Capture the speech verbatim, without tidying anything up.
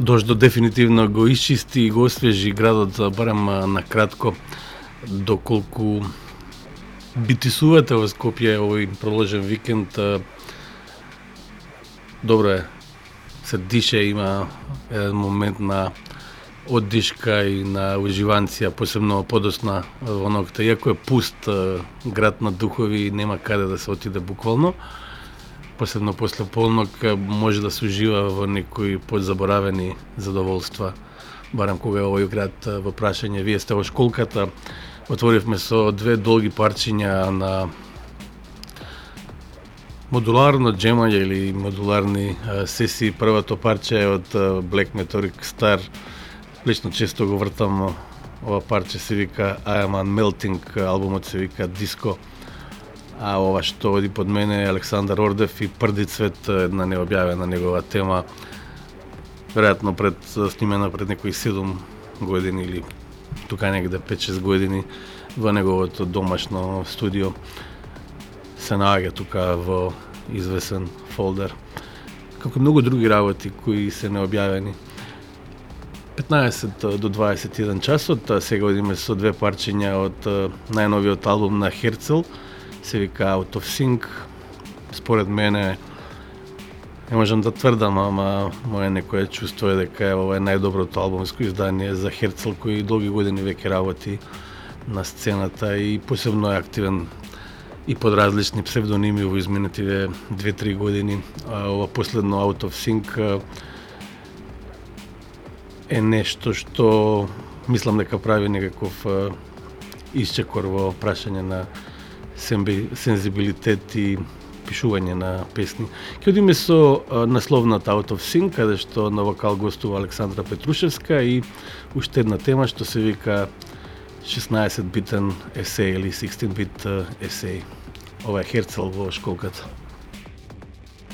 Дождот дефинитивно го исчисти и го освежи градот, барем на кратко, доколку битисувате во Скопје овој проложен викенд. Добро е, се дише, има еден момент на оддишка и на уживанција, посебно подосна во ноќта. Иако е пуст град на духови, нема каде да се отиде буквално. Посебно после полнок може да се ужива во некои подзаборавени задоволства. Барем кога е овој град во прашање. Вие сте во школката, отворивме со две долги парчиња на модуларно джемање или модуларни сесии. Првото парче е од Black Meteoric Star. Лично често го вртам ова парче, се вика I Am Unmelting, албумот се вика Диско. А ова што оди под мене е Александар Ордев и Прди цвет, една необјавена негова тема, веројатно пред снимена пред некои седум години или тука негде пет-шест години во неговото домашно студио. Се наоѓа тука во извесен фолдер. Како многу други работи кои се необјавени. петнаесет до дваесет и еден часот, сега одиме со две парчиња од најновиот албум на Херцел, се вика Out of Sync. Според мене, не можам да тврдам, ама моје некое чувство е дека ова е најдоброто албумско издание за Херцел, кој долги години веќе работи на сцената и посебно е активен и под различни псевдоними во изминативе две-три години. А ова последно Out of Sync е нешто што мислам дека прави некаков исчекор во прашање на сензибилитет и пишување на песни. Ќе одиме со насловната Out of Sync, каде што на вокал гостува Александра Петрушевска и уште една тема што се вика шеснаесет битен есеј или шеснаесет бит есеј. Ова е Херцел во школката.